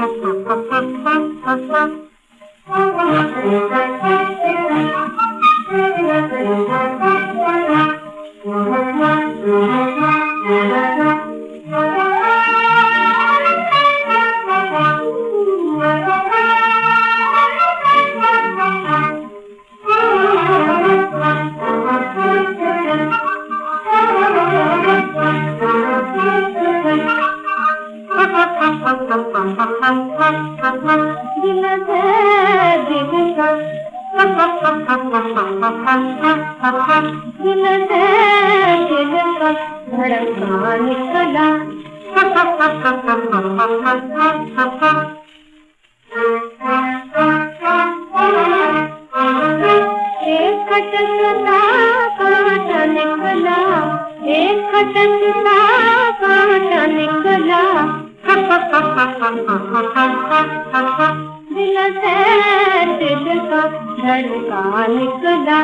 धड़का निकला एक खटकता कांटा निकला, एक खटकता कांटा निकला, दिल से दिल का धड़का निकला।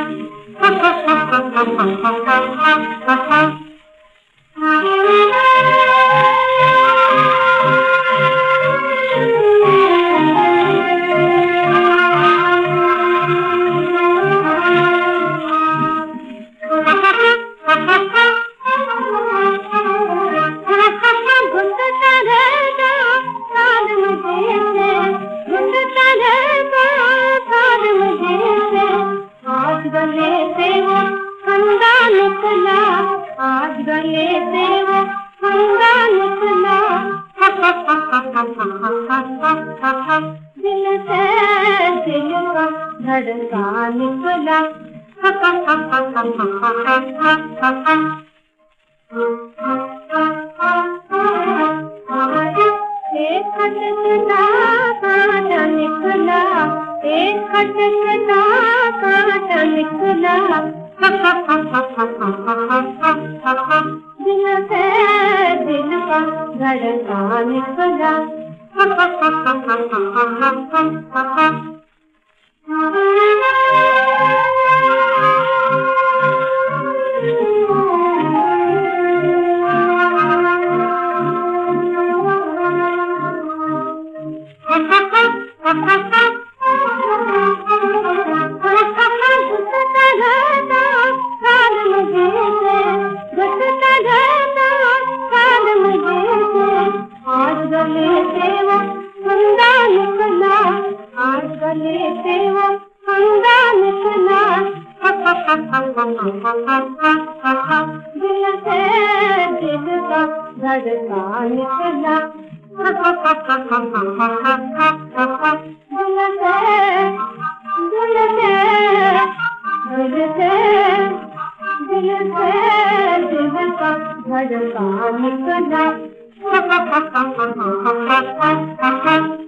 गले से वो फंदा निकला, आज गले से वो फंदा निकला, दिल से दिल का धड़का निकला। एक खटकता कांटा निकला, एक खटकता कांटा निकला, दिल से दिल का धड़का निकला। आज गले से वो फंदा निकला, आज गले से वो फंदा निकला, दिल से दिल का धड़का निकला, दिल से दिल का धड़का निकला।